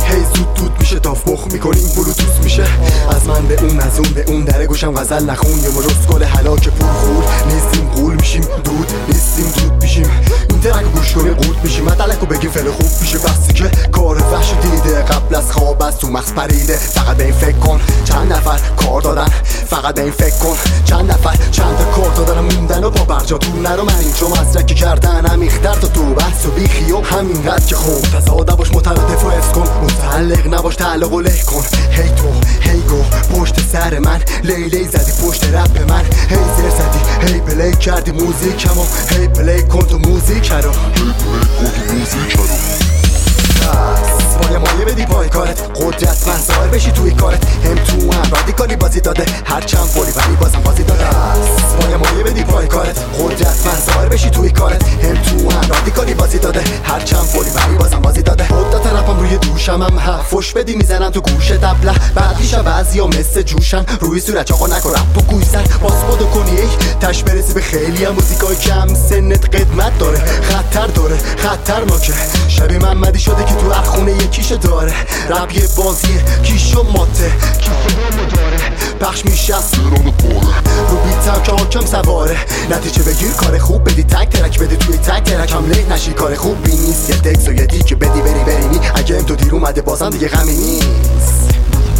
هی زود میشه داف مخ میکنیم بلوتوث میشه. از من به اون از اون به اون در گوشم غزل نخون. یه مجرس گل هلاک پول خول نیستیم غول میشیم دود نیستیم دود میشیم. این ترک گوش کنیم قورت میشیم مدلکو بگیم فعل خوب میشه. بسی که کار وحش دیده قبل از خواب از تو مغز پریده. فقط به این فکر کن چند نفر کار دادن. فقط به این فکر کن چند نفر چند تا کار دادن موندن و با برجا تو نرو. من این چو مزرکی کردن همیختر تا تو بحث و بیخی و همین قد که خوب تزاده باش مترادف و حفظ کن. متعلق نباش تعلق و له کن. هی تو هی گو پشت سر من لیلی زدی پشت رپ من. هی زیر زدی هی پلی کردی موزیکمو. هی پلی کن تو موزیک رو. با مایه بدی پای کارت قدرت من ظاهر بشی توی کارت. هم تو هم رادیکالی بازی داده هر چند فولی ولی بازم بازی داده. با مایه بدی پای کارت قدرت من ظاهر بشی توی کارت. هم تو هم رادیکالی بازی داده هر چند فولی ولی بازم بازی داده. قدرت رپم روی دوشم هم فش بدی میزنم تو گوش دبله. بعد میشه بعضیا مثل جوشن روی صورت آقا نکن رپ و گوش سر باز خودو کنی ای تش برسی به خیلی هم موزیکای کم سنت قدمت داره. خطر داره خطرناکه شبیه محمدی شده که تو هر خونه یکیشو داره. رپ یه بازیه کیشو ماته کیشو داره پخش میشه از سران پاره رو بیتم که حاکم سواره. نتیجه بگیر کار خوب بدی تک ترک بدی توی تک ترک هم له نشی. کار خوبی نیست یه دکس و یه دیگه بدی برینی. اگه تو دیر اومده بازم دیگه غمی نیست.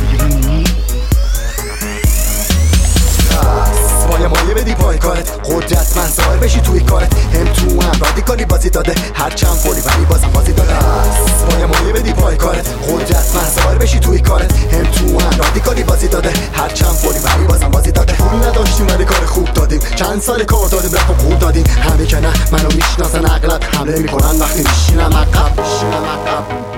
با مایه بدی پای کارت قدرت من ظاهر بشی توی کارت. هم تو هم رادیکالی بازی داده هر چند فولی ولی بازم بازی داده. با مایه بدی پای کارت قدرت من ظاهر بشی توی کارت. هم تو هم رادیکالی بازی داده هر چند فولی ولی بازم بازی داده. پول نداشتیم ولی کار خوب دادیم چند سال کار دادیم رپ و قول دادیم. همه که نه منو میشناسن اغلب حمله میکنن وقتی میشینم عقب.